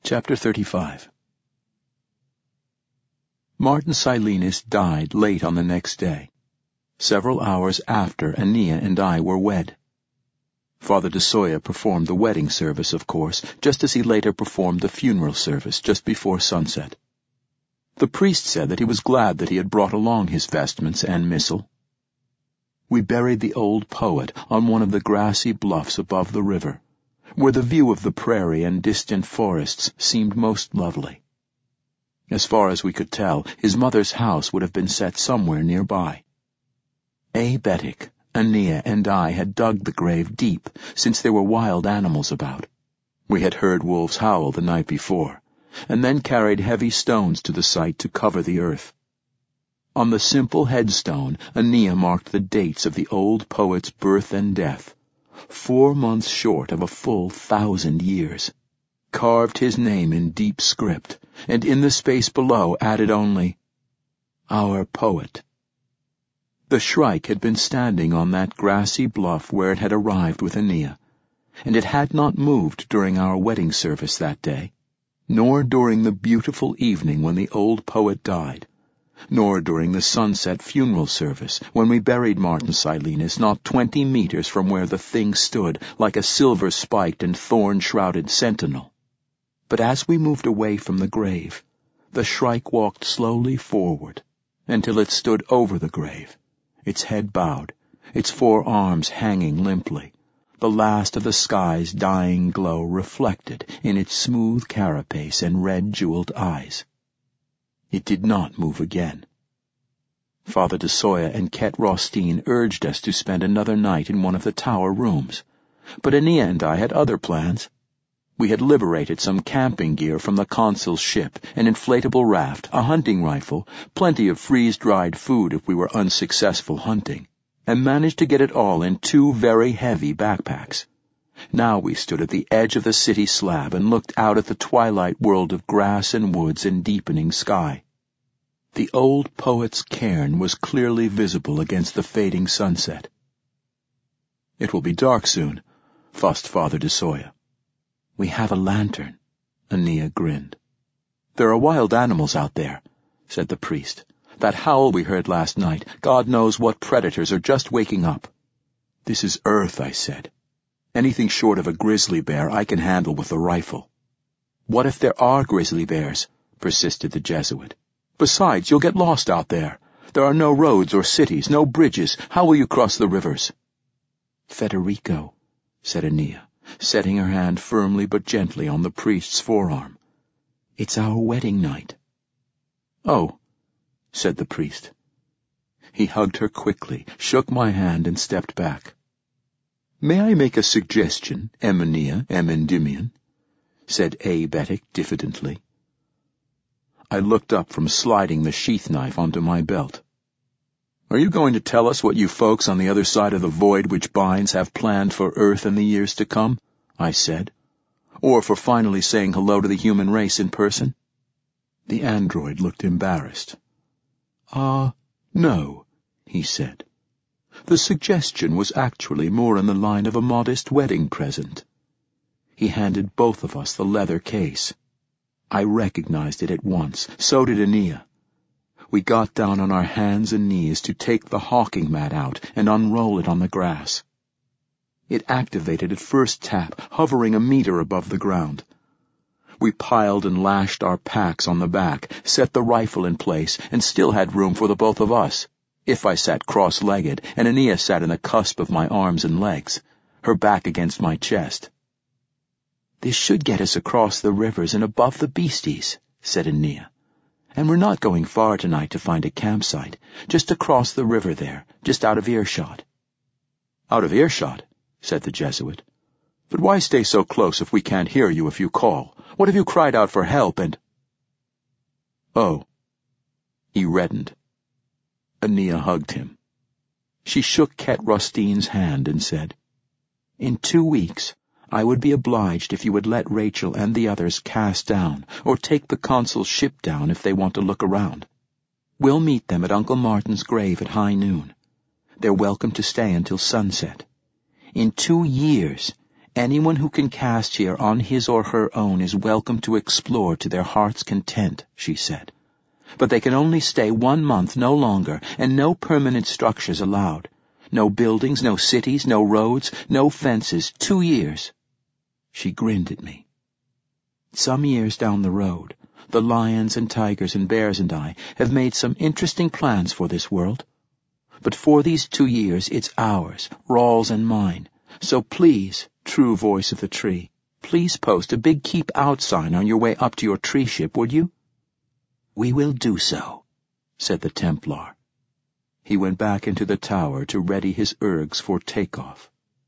Chapter 35. Martin Silenus died late on the next day, several hours after Aeneas and I were wed. Father de Soya performed the wedding service, of course, just as he later performed the funeral service just before sunset. The priest said that he was glad that he had brought along his vestments and missal. We buried the old poet on one of the grassy bluffs above the river, where the view of the prairie and distant forests seemed most lovely. As far as we could tell, his mother's house would have been set somewhere nearby. A. Bettick, Aeneas, and I had dug the grave deep, since there were wild animals about. We had heard wolves howl the night before, and then carried heavy stones to the site to cover the earth. On the simple headstone, Aeneas marked the dates of the old poet's birth and death, 4 months short of a full 1,000 years, carved his name in deep script, and in the space below added only, "Our poet." The shrike had been standing on that grassy bluff where it had arrived with Aeneas, and it had not moved during our wedding service that day, nor during the beautiful evening when the old poet died, nor during the sunset funeral service when we buried Martin Silenus not 20 meters from where the thing stood like a silver-spiked and thorn-shrouded sentinel. But as we moved away from the grave, the shrike walked slowly forward until it stood over the grave, its head bowed, its 4 arms hanging limply, the last of the sky's dying glow reflected in its smooth carapace and red-jeweled eyes. It did not move again. Father de Soya and Ket Rostine urged us to spend another night in one of the tower rooms, but Aeneas and I had other plans. We had liberated some camping gear from the consul's ship, an inflatable raft, a hunting rifle, plenty of freeze-dried food if we were unsuccessful hunting, and managed to get it all in 2 very heavy backpacks. Now we stood at the edge of the city slab and looked out at the twilight world of grass and woods and deepening sky. The old poet's cairn was clearly visible against the fading sunset. "It will be dark soon," fussed Father de Soya. "We have a lantern," Aeneas grinned. "There are wild animals out there," said the priest. "That howl we heard last night, God knows what predators are just waking up." "This is Earth," I said. "Anything short of a grizzly bear I can handle with a rifle." "What if there are grizzly bears?" persisted the Jesuit. "Besides, you'll get lost out there. There are no roads or cities, no bridges. How will you cross the rivers?" "Federico," said Aeneas, setting her hand firmly but gently on the priest's forearm. "It's our wedding night." "Oh," said the priest. He hugged her quickly, shook my hand, and stepped back. "May I make a suggestion, Aeneas Endymion?" said A. Bettick diffidently. I looked up from sliding the sheath knife onto my belt. "Are you going to tell us what you folks on the other side of the void which binds have planned for Earth in the years to come?" I said. "Or for finally saying hello to the human race in person?" The android looked embarrassed. No," he said. "The suggestion was actually more in the line of a modest wedding present." He handed both of us the leather case. I recognized it at once. So did Aeneas. We got down on our hands and knees to take the hawking mat out and unroll it on the grass. It activated at first tap, hovering a meter above the ground. We piled and lashed our packs on the back, set the rifle in place, and still had room for the both of us, if I sat cross-legged and Aeneas sat in the cusp of my arms and legs, her back against my chest. "This should get us across the rivers and above the beasties," said Aeneas. "And we're not going far tonight to find a campsite, just across the river there, just out of earshot." "Out of earshot?" said the Jesuit. "But why stay so close if we can't hear you if you call? What if you cried out for help and—" "Oh." He reddened. Aeneas hugged him. She shook Ket Rostine's hand and said, "In 2 weeks, I would be obliged if you would let Rachel and the others cast down, or take the consul's ship down if they want to look around. We'll meet them at Uncle Martin's grave at high noon. They're welcome to stay until sunset. In 2 years, Anyone who can cast here on his or her own is welcome to explore to their heart's content, she said. But they can only stay 1 month, no longer, and no permanent structures allowed. No buildings, no cities, no roads, no fences. 2 years. She grinned at me. Some years down the road, the lions and tigers and bears and I have made some interesting plans for this world. But for these 2 years, it's ours, Rawls and mine. So please, true voice of the tree, please post a big keep out sign on your way up to your tree ship, would you? We will do so, said the Templar. He went back into the tower to ready his ergs for takeoff.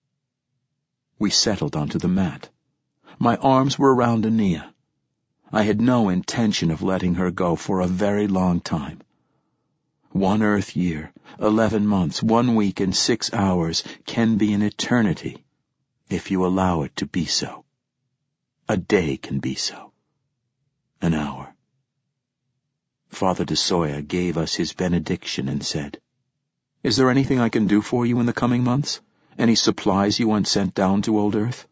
We settled onto the mat. My arms were around Aeneas. I had no intention of letting her go for a very long time. 1 Earth year, 11 months, 1 week, and 6 hours can be an eternity, if you allow it to be so. A day can be so. An hour. Father DeSoya gave us his benediction and said, "Is there anything I can do for you in the coming months? Any supplies you want sent down to old Earth?"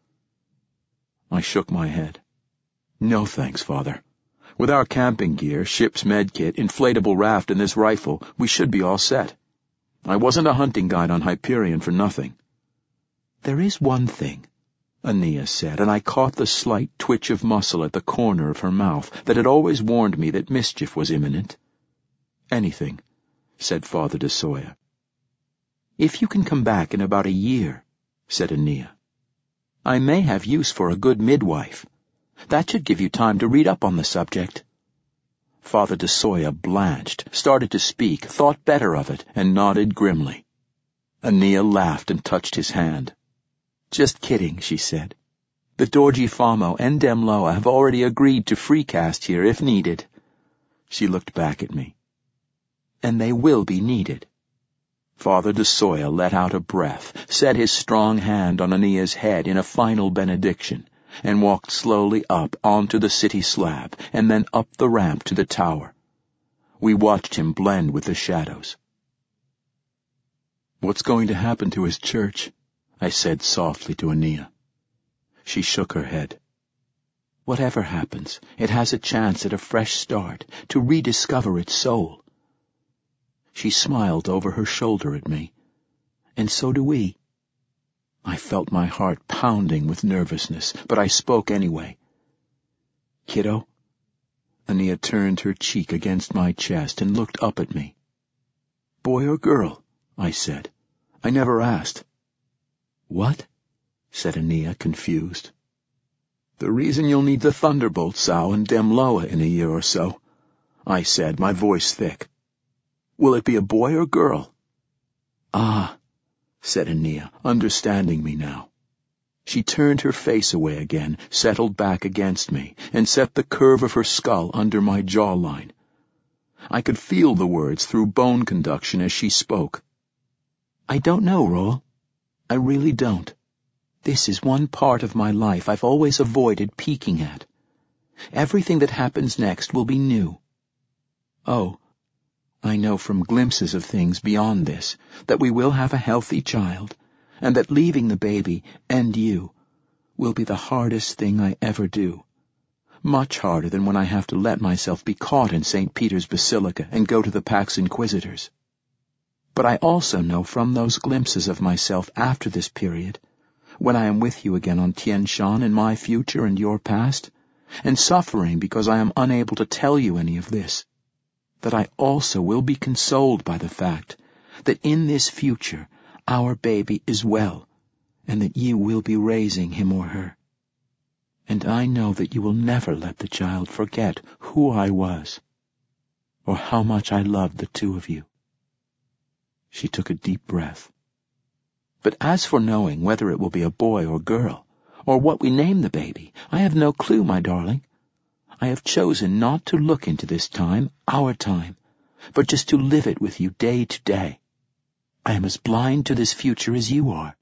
I shook my head. "No thanks, Father. With our camping gear, ship's medkit, inflatable raft, and this rifle, we should be all set. I wasn't a hunting guide on Hyperion for nothing." "There is one thing," Aeneas said, and I caught the slight twitch of muscle at the corner of her mouth that had always warned me that mischief was imminent. "Anything," said Father DeSoya. "If you can come back in about a year," said Aeneas, "I may have use for a good midwife. That should give you time to read up on the subject." Father DeSoya blanched, started to speak, thought better of it, and nodded grimly. Aeneas laughed and touched his hand. "Just kidding," she said. "The Dorji Famo and Demloa have already agreed to free cast here if needed." She looked back at me. "And they will be needed." Father DeSoya let out a breath, set his strong hand on Aeneas's head in a final benediction, and walked slowly up onto the city slab and then up the ramp to the tower. We watched him blend with the shadows. "What's going to happen to his church?" I said softly to Aeneas. She shook her head. "Whatever happens, it has a chance at a fresh start, to rediscover its soul." She smiled over her shoulder at me. "And so do we." I felt my heart pounding with nervousness, but I spoke anyway. "Kiddo?" Aeneas turned her cheek against my chest and looked up at me. "Boy or girl?" I said. "I never asked." "What?" said Aeneas, confused. "The reason you'll need the Thunderbolt Sow and Demloa in a year or so," I said, my voice thick. "Will it be a boy or girl?" "Ah," said Aeneas, understanding me now. She turned her face away again, settled back against me, and set the curve of her skull under my jawline. I could feel the words through bone conduction as she spoke. "I don't know, Rawls. I really don't. This is one part of my life I've always avoided peeking at. Everything that happens next will be new. Oh, I know from glimpses of things beyond this that we will have a healthy child, and that leaving the baby, and you, will be the hardest thing I ever do. Much harder than when I have to let myself be caught in St. Peter's Basilica and go to the Pax Inquisitors. But I also know from those glimpses of myself after this period, when I am with you again on Tien Shan in my future and your past, and suffering because I am unable to tell you any of this, that I also will be consoled by the fact that in this future our baby is well, and that you will be raising him or her. And I know that you will never let the child forget who I was, or how much I loved the two of you." She took a deep breath. "But as for knowing whether it will be a boy or girl, or what we name the baby, I have no clue, my darling. I have chosen not to look into this time, our time, but just to live it with you day to day. I am as blind to this future as you are."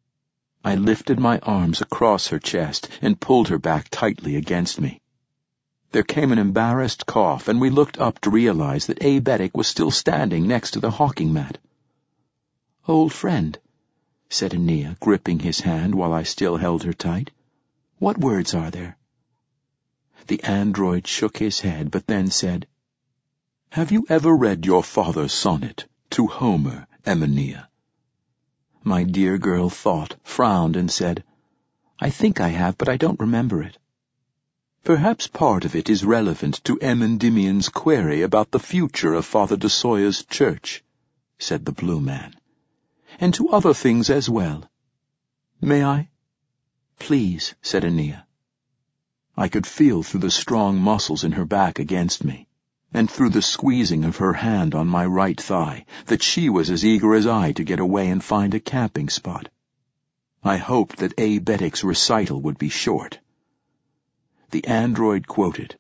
I lifted my arms across her chest and pulled her back tightly against me. There came an embarrassed cough, and we looked up to realize that Abe Ettick was still standing next to the hawking mat. "Old friend," said Aeneas, gripping his hand while I still held her tight. "What words are there?" The android shook his head, but then said, "Have you ever read your father's sonnet, To Homer, Aeneas?" My dear girl thought, frowned, and said, "I think I have, but I don't remember it." "Perhaps part of it is relevant to Endymion's query about the future of Father DeSoya's church," said the blue man, "and to other things as well. May I?" "Please," said Aeneas. I could feel through the strong muscles in her back against me, and through the squeezing of her hand on my right thigh, that she was as eager as I to get away and find a camping spot. I hoped that A. Bettick's recital would be short. The android quoted,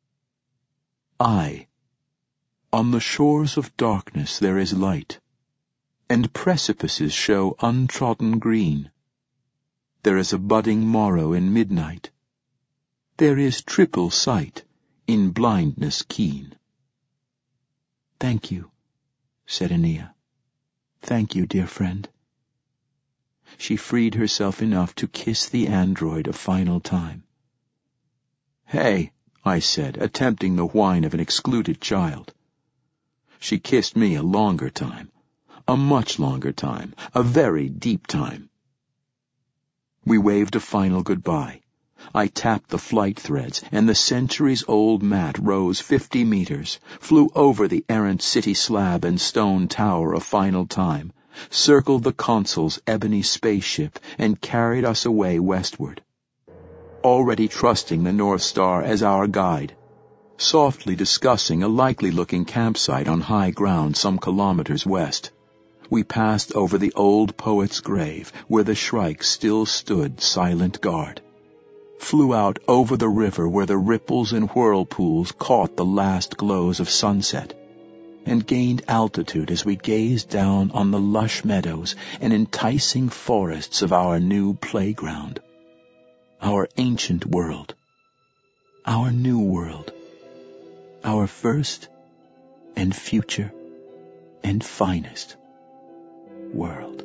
"I, on the shores of darkness there is light, and precipices show untrodden green. There is a budding morrow in midnight. There is triple sight in blindness keen." "Thank you," said Aeneas. "Thank you, dear friend." She freed herself enough to kiss the android a final time. "Hey," I said, attempting the whine of an excluded child. She kissed me a longer time, a much longer time, a very deep time. We waved a final goodbye. I tapped the flight threads, and the centuries-old mat rose 50 meters, flew over the errant city slab and stone tower a final time, circled the consul's ebony spaceship, and carried us away westward. Already trusting the North Star as our guide, softly discussing a likely-looking campsite on high ground some kilometers west, we passed over the old poet's grave where the shrike still stood silent guard, flew out over the river where the ripples and whirlpools caught the last glows of sunset, and gained altitude as we gazed down on the lush meadows and enticing forests of our new playground, our ancient world, our new world, our first and future and finest world.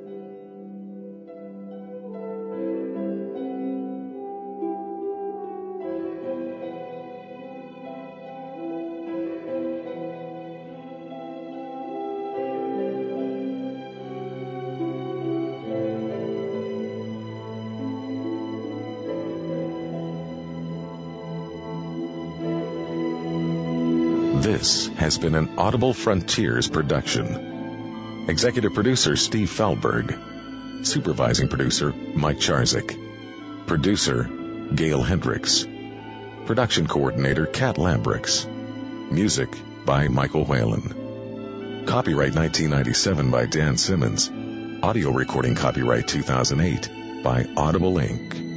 This has been an Audible Frontiers production. Executive producer Steve Feldberg. Supervising producer Mike Charzik. Producer Gail Hendricks. Production coordinator Kat Lambrix. Music by Michael Whalen. Copyright 1997 by Dan Simmons. Audio recording copyright 2008 by Audible Inc.